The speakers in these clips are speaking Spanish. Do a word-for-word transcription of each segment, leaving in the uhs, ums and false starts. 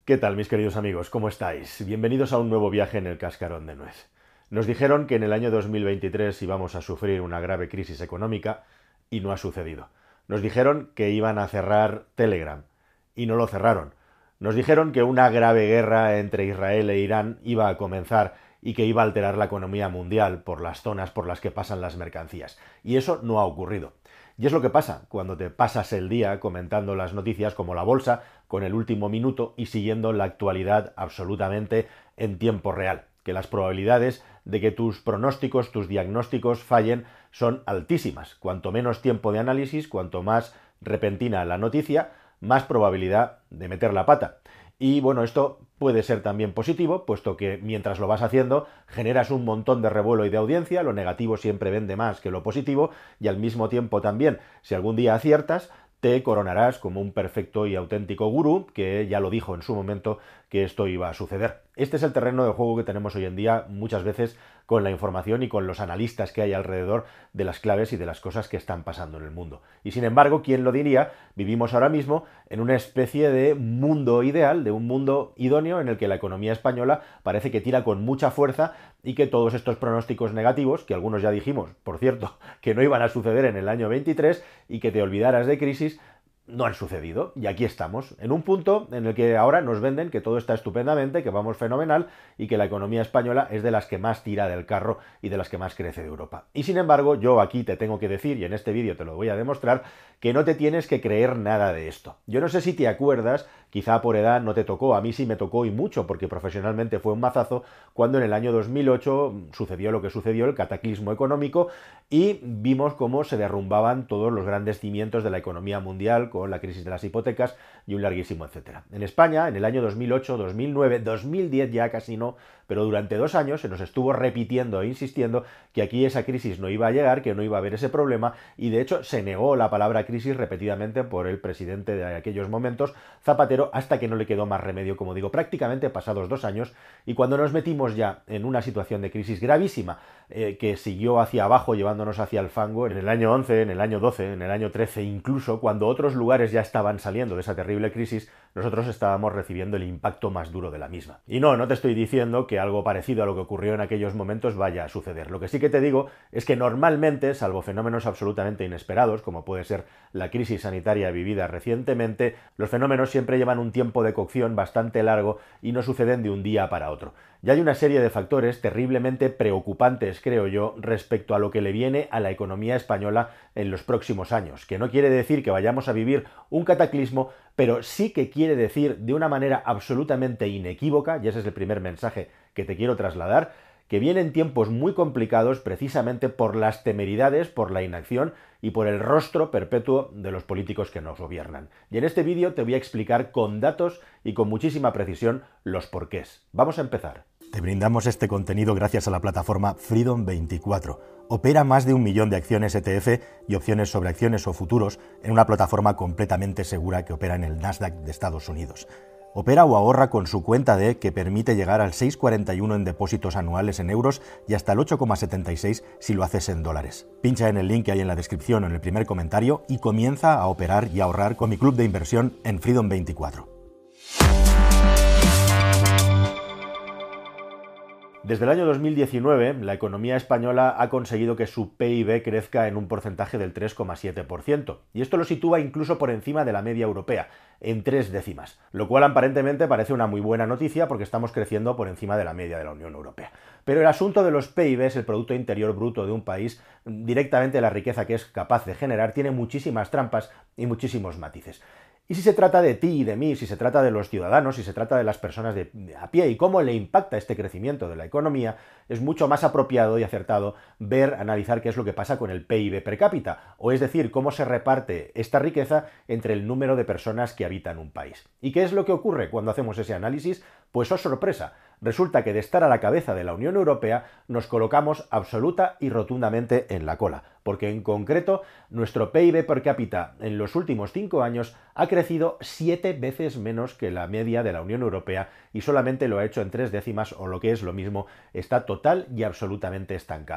¿Qué tal, mis queridos amigos? ¿Cómo estáis? Bienvenidos a un nuevo viaje en el cascarón de nuez. Nos dijeron que en el año dos mil veintitrés íbamos a sufrir una grave crisis económica y no ha sucedido. Nos dijeron que iban a cerrar Telegram y no lo cerraron. Nos dijeron que una grave guerra entre Israel e Irán iba a comenzar y que iba a alterar la economía mundial por las zonas por las que pasan las mercancías. Y eso no ha ocurrido. Y es lo que pasa cuando te pasas el día comentando las noticias como la bolsa con el último minuto y siguiendo la actualidad absolutamente en tiempo real. Que las probabilidades de que tus pronósticos, tus diagnósticos fallen son altísimas. Cuanto menos tiempo de análisis, cuanto más repentina la noticia, más probabilidad de meter la pata. Y bueno, esto puede ser también positivo, puesto que mientras lo vas haciendo generas un montón de revuelo y de audiencia, lo negativo siempre vende más que lo positivo, y al mismo tiempo también, si algún día aciertas, te coronarás como un perfecto y auténtico gurú que ya lo dijo en su momento que esto iba a suceder. Este es el terreno de juego que tenemos hoy en día muchas veces con la información y con los analistas que hay alrededor de las claves y de las cosas que están pasando en el mundo. Y sin embargo, ¿quién lo diría? Vivimos ahora mismo en una especie de mundo ideal, de un mundo idóneo en el que la economía española parece que tira con mucha fuerza y que todos estos pronósticos negativos, que algunos ya dijimos, por cierto, que no iban a suceder en el año veintitrés y que te olvidaras de crisis, no han sucedido, y aquí estamos, en un punto en el que ahora nos venden que todo está estupendamente, que vamos fenomenal y que la economía española es de las que más tira del carro y de las que más crece de Europa. Y sin embargo, yo aquí te tengo que decir, y en este vídeo te lo voy a demostrar, que no te tienes que creer nada de esto. Yo no sé si te acuerdas, quizá por edad no te tocó, a mí sí me tocó y mucho, porque profesionalmente fue un mazazo, cuando en el año dos mil ocho sucedió lo que sucedió, el cataclismo económico, y vimos cómo se derrumbaban todos los grandes cimientos de la economía mundial, con la crisis de las hipotecas y un larguísimo etcétera. En España, en el año dos mil ocho, dos mil nueve, dos mil diez ya casi no, pero durante dos años se nos estuvo repitiendo e insistiendo que aquí esa crisis no iba a llegar, que no iba a haber ese problema, y de hecho se negó la palabra crisis repetidamente por el presidente de aquellos momentos, Zapatero, hasta que no le quedó más remedio, como digo, prácticamente pasados dos años, y cuando nos metimos ya en una situación de crisis gravísima, eh, que siguió hacia abajo llevándonos hacia el fango, en el año once, en el año doce, en el año trece, incluso cuando otros lugares ya estaban saliendo de esa terrible crisis, nosotros estábamos recibiendo el impacto más duro de la misma. Y no, no te estoy diciendo que algo parecido a lo que ocurrió en aquellos momentos vaya a suceder. Lo que sí que te digo es que normalmente, salvo fenómenos absolutamente inesperados, como puede ser la crisis sanitaria vivida recientemente, los fenómenos siempre llevan un tiempo de cocción bastante largo y no suceden de un día para otro. Ya hay una serie de factores terriblemente preocupantes, creo yo, respecto a lo que le viene a la economía española en los próximos años, que no quiere decir que vayamos a vivir un cataclismo, pero sí que quiere decir de una manera absolutamente inequívoca, y ese es el primer mensaje que te quiero trasladar, que vienen tiempos muy complicados precisamente por las temeridades, por la inacción y por el rostro perpetuo de los políticos que nos gobiernan. Y en este vídeo te voy a explicar con datos y con muchísima precisión los porqués. Vamos a empezar. Te brindamos este contenido gracias a la plataforma Freedom veinticuatro. Opera más de un millón de acciones E T F y opciones sobre acciones o futuros en una plataforma completamente segura que opera en el Nasdaq de Estados Unidos. Opera o ahorra con su cuenta D, que permite llegar al seis coma cuarenta y uno en depósitos anuales en euros y hasta el ocho coma setenta y seis si lo haces en dólares. Pincha en el link que hay en la descripción o en el primer comentario y comienza a operar y ahorrar con mi club de inversión en Freedom veinticuatro. Desde el año dos mil diecinueve, la economía española ha conseguido que su P I B crezca en un porcentaje del tres coma siete por ciento, y esto lo sitúa incluso por encima de la media europea, en tres décimas, lo cual aparentemente parece una muy buena noticia porque estamos creciendo por encima de la media de la Unión Europea. Pero el asunto de los P I Bs, el Producto Interior Bruto de un país, directamente la riqueza que es capaz de generar, tiene muchísimas trampas y muchísimos matices. Y si se trata de ti y de mí, si se trata de los ciudadanos, si se trata de las personas de a pie y cómo le impacta este crecimiento de la economía, es mucho más apropiado y acertado ver, analizar qué es lo que pasa con el P I B per cápita, o es decir, cómo se reparte esta riqueza entre el número de personas que habitan un país. ¿Y qué es lo que ocurre cuando hacemos ese análisis? Pues, oh sorpresa, resulta que de estar a la cabeza de la Unión Europea nos colocamos absoluta y rotundamente en la cola, porque en concreto nuestro P I B per cápita en los últimos cinco años ha crecido siete veces menos que la media de la Unión Europea y solamente lo ha hecho en tres décimas, o lo que es lo mismo, está total y absolutamente estancado.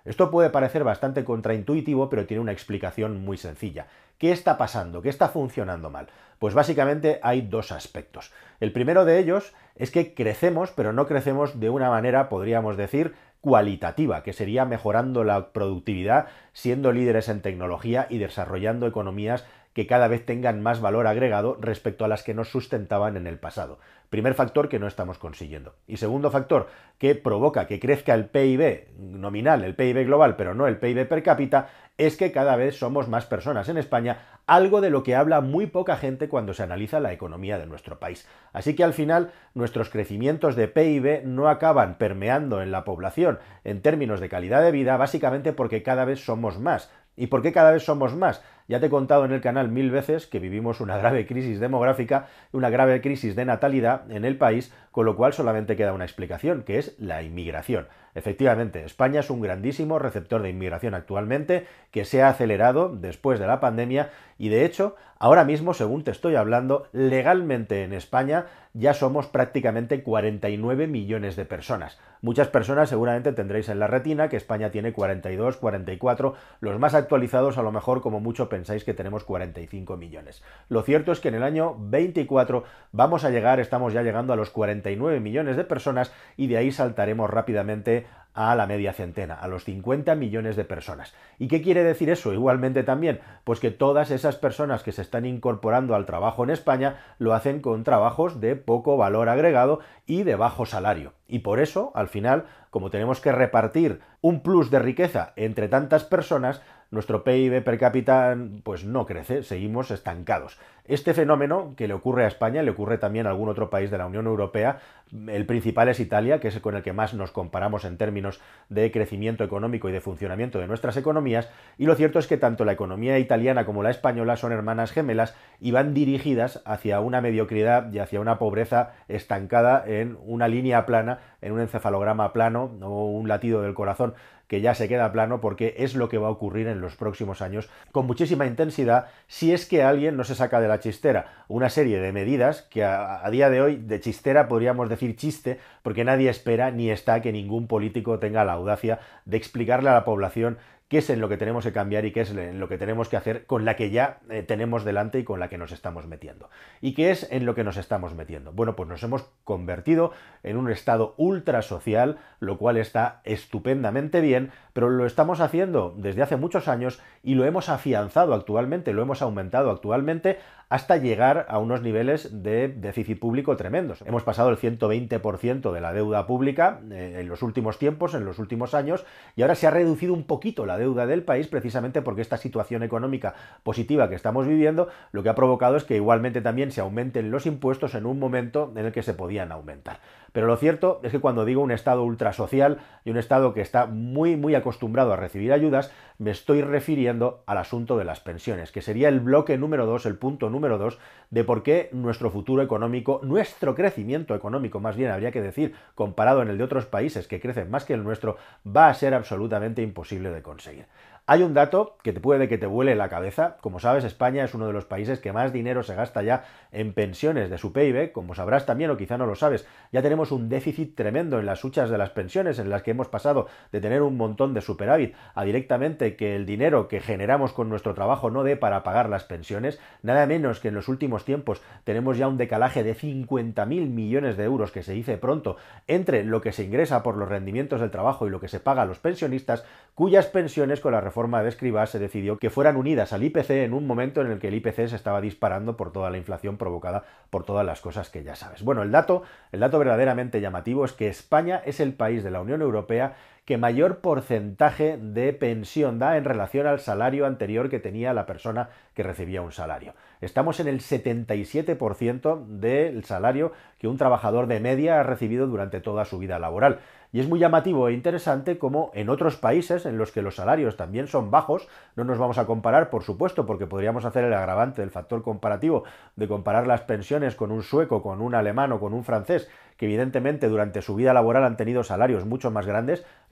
Esto puede parecer bastante contraintuitivo, pero tiene una explicación muy sencilla. ¿Qué está pasando? ¿Qué está funcionando mal? Pues básicamente hay dos aspectos. El primero de ellos es que crecemos, pero no crecemos de una manera, podríamos decir, cualitativa, que sería mejorando la productividad, siendo líderes en tecnología y desarrollando economías que cada vez tengan más valor agregado respecto a las que nos sustentaban en el pasado. Primer factor que no estamos consiguiendo. Y segundo factor que provoca que crezca el P I B nominal, el P I B global, pero no el P I B per cápita, es que cada vez somos más personas en España, algo de lo que habla muy poca gente cuando se analiza la economía de nuestro país. Así que al final nuestros crecimientos de P I B no acaban permeando en la población en términos de calidad de vida, básicamente porque cada vez somos más. ¿Y por qué cada vez somos más? Ya te he contado en el canal mil veces que vivimos una grave crisis demográfica, una grave crisis de natalidad en el país, con lo cual solamente queda una explicación, que es la inmigración. Efectivamente, España es un grandísimo receptor de inmigración actualmente, que se ha acelerado después de la pandemia y de hecho, ahora mismo, según te estoy hablando, legalmente en España ya somos prácticamente cuarenta y nueve millones de personas. Muchas personas seguramente tendréis en la retina que España tiene cuarenta y dos, cuarenta y cuatro, los más actualizados a lo mejor como mucho pensáis que tenemos cuarenta y cinco millones. Lo cierto es que en el año veinticuatro vamos a llegar, estamos ya llegando a los cuarenta y nueve millones de personas y de ahí saltaremos rápidamente a la media centena, a los cincuenta millones de personas. ¿Y qué quiere decir eso? Igualmente también, pues que todas esas personas que se están incorporando al trabajo en España lo hacen con trabajos de poco valor agregado y de bajo salario. Y por eso, al final, como tenemos que repartir un plus de riqueza entre tantas personas, nuestro P I B per cápita pues no crece, seguimos estancados. Este fenómeno que le ocurre a España, le ocurre también a algún otro país de la Unión Europea. El principal es Italia, que es con el que más nos comparamos en términos de crecimiento económico y de funcionamiento de nuestras economías, y lo cierto es que tanto la economía italiana como la española son hermanas gemelas y van dirigidas hacia una mediocridad y hacia una pobreza estancada en una línea plana, en un encefalograma plano o un latido del corazón que ya se queda plano, porque es lo que va a ocurrir en los próximos años con muchísima intensidad si es que alguien no se saca de la chistera una serie de medidas que a, a día de hoy de chistera podríamos decir chiste, porque nadie espera ni está que ningún político tenga la audacia de explicarle a la población qué es en lo que tenemos que cambiar y qué es en lo que tenemos que hacer con la que ya eh, tenemos delante y con la que nos estamos metiendo. ¿Y qué es en lo que nos estamos metiendo? Bueno, pues nos hemos convertido en un estado ultrasocial, lo cual está estupendamente bien, pero lo estamos haciendo desde hace muchos años y lo hemos afianzado actualmente, lo hemos aumentado actualmente hasta llegar a unos niveles de déficit público tremendos. Hemos pasado el ciento veinte por ciento de la deuda pública eh, en los últimos tiempos, en los últimos años, y ahora se ha reducido un poquito la deuda del país precisamente porque esta situación económica positiva que estamos viviendo lo que ha provocado es que igualmente también se aumenten los impuestos en un momento en el que se podían aumentar. Pero lo cierto es que cuando digo un estado ultrasocial y un estado que está muy muy acostumbrado a recibir ayudas, me estoy refiriendo al asunto de las pensiones, que sería el bloque número dos, el punto número dos de por qué nuestro futuro económico, nuestro crecimiento económico más bien habría que decir, comparado en el de otros países que crecen más que el nuestro, va a ser absolutamente imposible de conseguir. Hay un dato que te puede que te vuele la cabeza. Como sabes, España es uno de los países que más dinero se gasta ya en pensiones de su P I B. Como sabrás también, o quizá no lo sabes, ya tenemos un déficit tremendo en las huchas de las pensiones, en las que hemos pasado de tener un montón de superávit a directamente que el dinero que generamos con nuestro trabajo no dé para pagar las pensiones. Nada menos que en los últimos tiempos tenemos ya un decalaje de cincuenta mil millones de euros, que se dice pronto, entre lo que se ingresa por los rendimientos del trabajo y lo que se paga a los pensionistas, cuyas pensiones con la reforma de Escrivá se decidió que fueran unidas al I P C en un momento en el que el I P C se estaba disparando por toda la inflación provocada por todas las cosas que ya sabes. Bueno, el dato, el dato verdaderamente llamativo es que España es el país de la Unión Europea que mayor porcentaje de pensión da en relación al salario anterior que tenía la persona que recibía un salario. Estamos en el setenta y siete por ciento del salario que un trabajador de media ha recibido durante toda su vida laboral. Y es muy llamativo e interesante como en otros países en los que los salarios también son bajos, no nos vamos a comparar, por supuesto, porque podríamos hacer el agravante del factor comparativo de comparar las pensiones con un sueco, con un alemán o con un francés, que evidentemente durante su vida laboral han tenido salarios mucho más grandes. El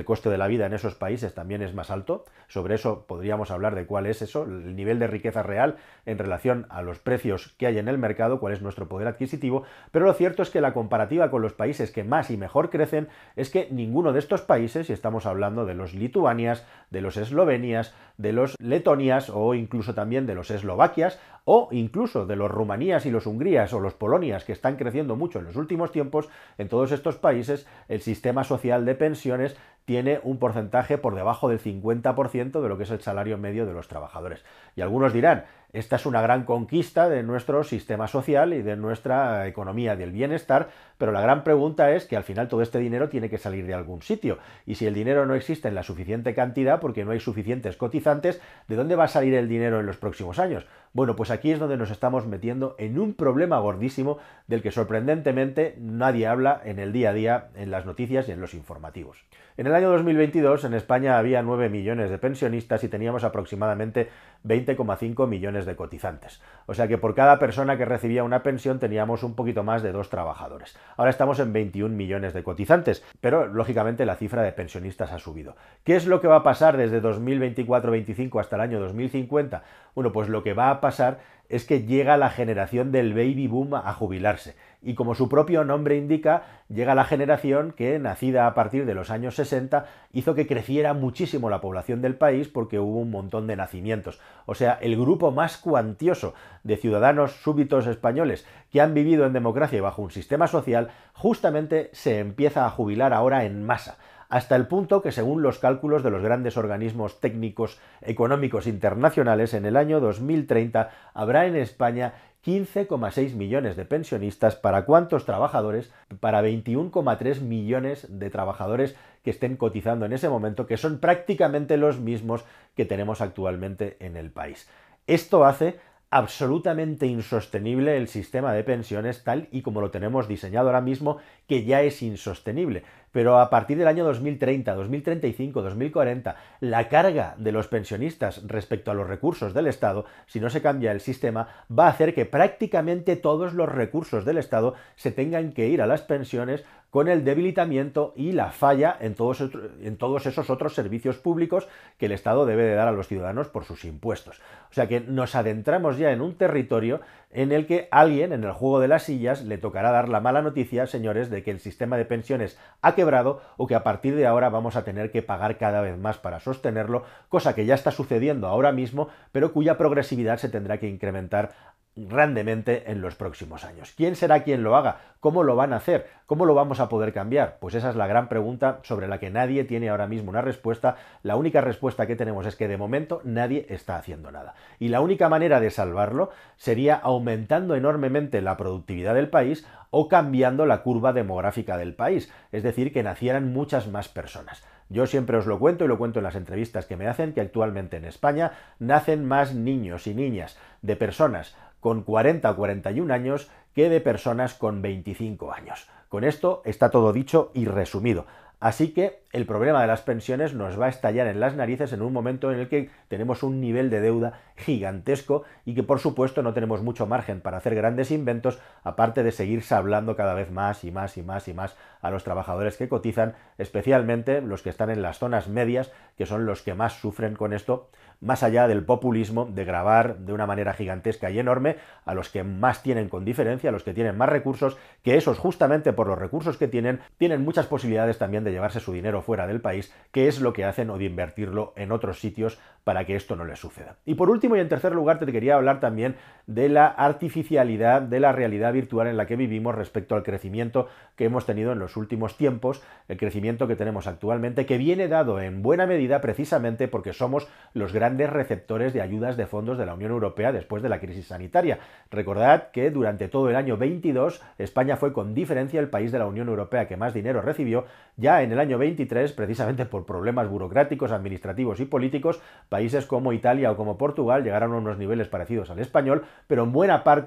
el coste de la vida en esos países también es más alto. Sobre eso podríamos hablar de cuál es eso, el nivel de riqueza real en relación a los precios que hay en el mercado, cuál es nuestro poder adquisitivo, pero lo cierto es que la comparativa con los países que más y mejor crecen es que ninguno de estos países, y estamos hablando de los Lituanias, de los Eslovenias, de los Letonias o incluso también de los Eslovaquias o incluso de los Rumanías y los Hungrías o los Polonias, que están creciendo mucho en los últimos tiempos, en todos estos países el sistema social de pensiones tiene un porcentaje por debajo del cincuenta por ciento de lo que es el salario medio de los trabajadores. Y algunos dirán, esta es una gran conquista de nuestro sistema social y de nuestra economía del bienestar, pero la gran pregunta es que al final todo este dinero tiene que salir de algún sitio. Y si el dinero no existe en la suficiente cantidad, porque no hay suficientes cotizantes, ¿de dónde va a salir el dinero en los próximos años? Bueno, pues aquí es donde nos estamos metiendo en un problema gordísimo del que sorprendentemente nadie habla en el día a día, en las noticias y en los informativos. En el año dos mil veintidós en España había nueve millones de pensionistas y teníamos aproximadamente veinte coma cinco millones de cotizantes. O sea que por cada persona que recibía una pensión teníamos un poquito más de dos trabajadores. Ahora estamos en veintiún millones de cotizantes, pero lógicamente la cifra de pensionistas ha subido. ¿Qué es lo que va a pasar desde dos mil veinticuatro veinticinco hasta el año dos mil cincuenta? Bueno, pues lo que va a pasar es que llega la generación del baby boom a jubilarse. Y como su propio nombre indica, llega la generación que, nacida a partir de los años sesenta, hizo que creciera muchísimo la población del país porque hubo un montón de nacimientos. O sea, el grupo más cuantioso de ciudadanos súbditos españoles que han vivido en democracia y bajo un sistema social, justamente se empieza a jubilar ahora en masa. Hasta el punto que, según los cálculos de los grandes organismos técnicos económicos internacionales, en el año dos mil treinta habrá en España quince coma seis millones de pensionistas. ¿Para cuántos trabajadores? Para veintiuno coma tres millones de trabajadores que estén cotizando en ese momento, que son prácticamente los mismos que tenemos actualmente en el país. Esto hace absolutamente insostenible el sistema de pensiones tal y como lo tenemos diseñado ahora mismo, que ya es insostenible. Pero a partir del año dos mil treinta, dos mil treinta y cinco, dos mil cuarenta, la carga de los pensionistas respecto a los recursos del Estado, si no se cambia el sistema, va a hacer que prácticamente todos los recursos del Estado se tengan que ir a las pensiones, con el debilitamiento y la falla en todos, en todos esos otros servicios públicos que el Estado debe de dar a los ciudadanos por sus impuestos. O sea que nos adentramos ya en un territorio en el que alguien, en el juego de las sillas, le tocará dar la mala noticia, señores, de que el sistema de pensiones ha quebrado o que a partir de ahora vamos a tener que pagar cada vez más para sostenerlo, cosa que ya está sucediendo ahora mismo, pero cuya progresividad se tendrá que incrementar grandemente en los próximos años. ¿Quién será quien lo haga? ¿Cómo lo van a hacer? ¿Cómo lo vamos a poder cambiar? Pues esa es la gran pregunta sobre la que nadie tiene ahora mismo una respuesta. La única respuesta que tenemos es que de momento nadie está haciendo nada. Y la única manera de salvarlo sería aumentando enormemente la productividad del país o cambiando la curva demográfica del país, es decir, que nacieran muchas más personas. Yo siempre os lo cuento y lo cuento en las entrevistas que me hacen, que actualmente en España nacen más niños y niñas de personas con cuarenta o cuarenta y un años que de personas con veinticinco años. Con esto está todo dicho y resumido. Así que el problema de las pensiones nos va a estallar en las narices en un momento en el que tenemos un nivel de deuda gigantesco y que por supuesto no tenemos mucho margen para hacer grandes inventos, aparte de seguir sablando cada vez más y más y más y más a los trabajadores que cotizan, especialmente los que están en las zonas medias, que son los que más sufren con esto, más allá del populismo de gravar de una manera gigantesca y enorme a los que más tienen con diferencia, a los que tienen más recursos, que esos justamente por los recursos que tienen, tienen muchas posibilidades también de llevarse su dinero fuera del país, que es lo que hacen, o de invertirlo en otros sitios para que esto no les suceda. Y por último y en tercer lugar te quería hablar también de la artificialidad de la realidad virtual en la que vivimos respecto al crecimiento que hemos tenido en los últimos tiempos, el crecimiento que tenemos actualmente, que viene dado en buena medida precisamente porque somos los grandes receptores de ayudas de fondos de la Unión Europea después de la crisis sanitaria. Recordad que durante todo el año veintidós España fue con diferencia el país de la Unión Europea que más dinero recibió. Ya en el año veintitrés, precisamente por problemas burocráticos, administrativos y políticos, países como Italia o como Portugal llegaron a unos niveles parecidos al español, pero en buena parte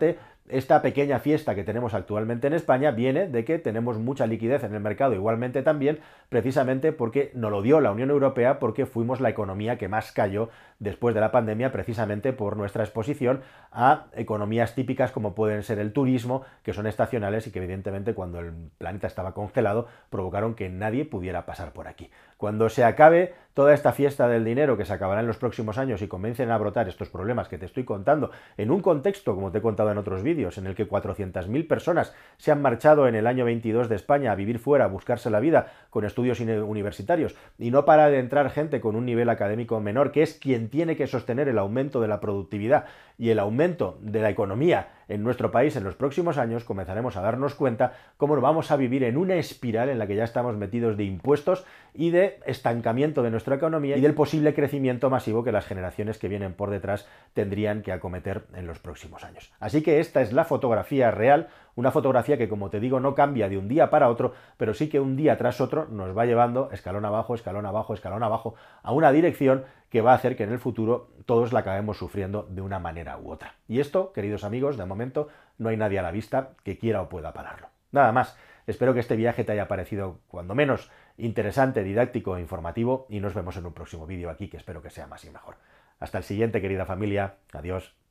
Esta pequeña fiesta que tenemos actualmente en España viene de que tenemos mucha liquidez en el mercado igualmente también, precisamente porque nos lo dio la Unión Europea, porque fuimos la economía que más cayó después de la pandemia, precisamente por nuestra exposición a economías típicas como pueden ser el turismo, que son estacionales y que evidentemente cuando el planeta estaba congelado provocaron que nadie pudiera pasar por aquí. Cuando se acabe toda esta fiesta del dinero que se acabará en los próximos años y comiencen a brotar estos problemas que te estoy contando en un contexto, como te he contado en otros vídeos, en el que cuatrocientas mil personas se han marchado en el año veintidós de España a vivir fuera, a buscarse la vida con estudios universitarios, y no para de entrar gente con un nivel académico menor, que es quien tiene que sostener el aumento de la productividad y el aumento de la economía en nuestro país en los próximos años, comenzaremos a darnos cuenta cómo vamos a vivir en una espiral en la que ya estamos metidos de impuestos y de estancamiento de nuestra economía y del posible crecimiento masivo que las generaciones que vienen por detrás tendrían que acometer en los próximos años. Así que esta es la fotografía real, una fotografía que, como te digo, no cambia de un día para otro, pero sí que un día tras otro nos va llevando escalón abajo, escalón abajo, escalón abajo, a una dirección que va a hacer que en el futuro todos la acabemos sufriendo de una manera u otra. Y esto, queridos amigos, de momento no hay nadie a la vista que quiera o pueda pararlo. Nada más, espero que este viaje te haya parecido cuando menos interesante, didáctico e informativo, y nos vemos en un próximo vídeo aquí, que espero que sea más y mejor. Hasta el siguiente, querida familia. Adiós.